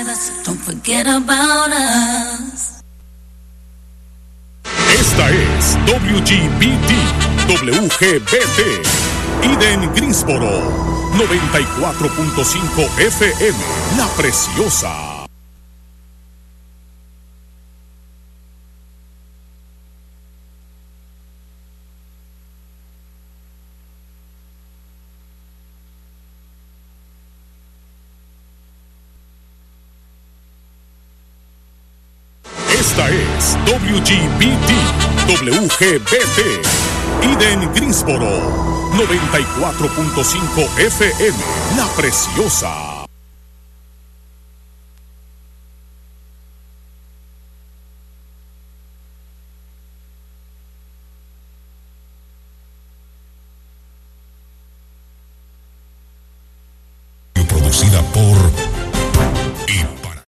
Don't forget about us. Esta es WGBT, Eden Greensboro, 94.5 FM, La Preciosa. Esta es WGBT, Eden Greensboro, 94.5 FM, La Preciosa. Producida por